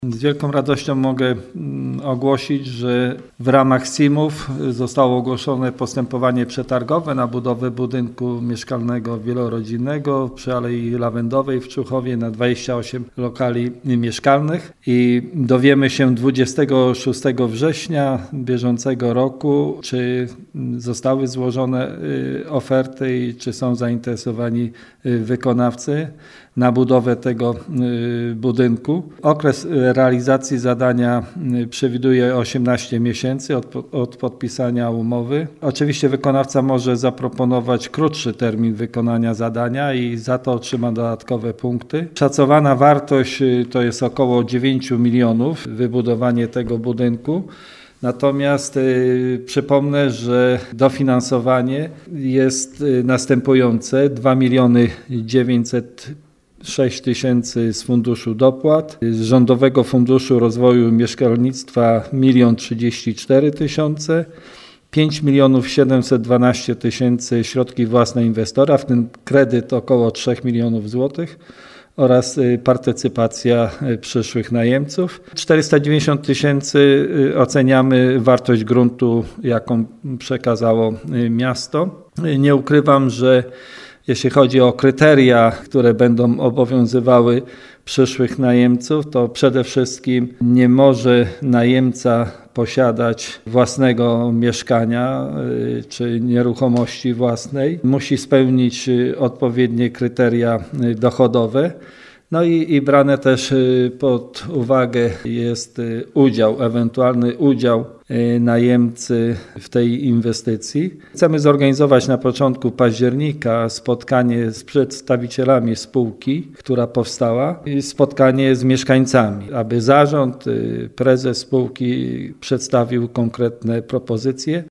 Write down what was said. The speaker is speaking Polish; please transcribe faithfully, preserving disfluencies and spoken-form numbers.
Z wielką radością mogę ogłosić, że w ramach S I M-ów zostało ogłoszone postępowanie przetargowe na budowę budynku mieszkalnego wielorodzinnego przy Alei Lawendowej w Człuchowie na dwadzieścia osiem lokali mieszkalnych i dowiemy się dwudziestego szóstego września bieżącego roku, czy zostały złożone oferty i czy są zainteresowani wykonawcy na budowę tego budynku. Okres realizacji zadania przewiduje osiemnaście miesięcy od, od podpisania umowy. Oczywiście wykonawca może zaproponować krótszy termin wykonania zadania i za to otrzyma dodatkowe punkty. Szacowana wartość to jest około dziewięć milionów wybudowanie tego budynku. Natomiast y, przypomnę, że dofinansowanie jest y, następujące: dwa miliony dziewięćset sześć tysięcy z Funduszu Dopłat, z Rządowego Funduszu Rozwoju Mieszkalnictwa milion trzydzieści cztery tysiące, pięć milionów siedemset dwanaście tysięcy środki własne inwestora, w tym kredyt około trzy miliony złotych oraz partycypacja przyszłych najemców. czterysta dziewięćdziesiąt tysięcy oceniamy wartość gruntu, jaką przekazało miasto. Nie ukrywam, że jeśli chodzi o kryteria, które będą obowiązywały przyszłych najemców, to przede wszystkim nie może najemca posiadać własnego mieszkania czy nieruchomości własnej. Musi spełnić odpowiednie kryteria dochodowe. No i, i brane też pod uwagę jest udział, ewentualny udział najemcy w tej inwestycji. Chcemy zorganizować na początku października spotkanie z przedstawicielami spółki, która powstała, i spotkanie z mieszkańcami, aby zarząd, prezes spółki przedstawił konkretne propozycje.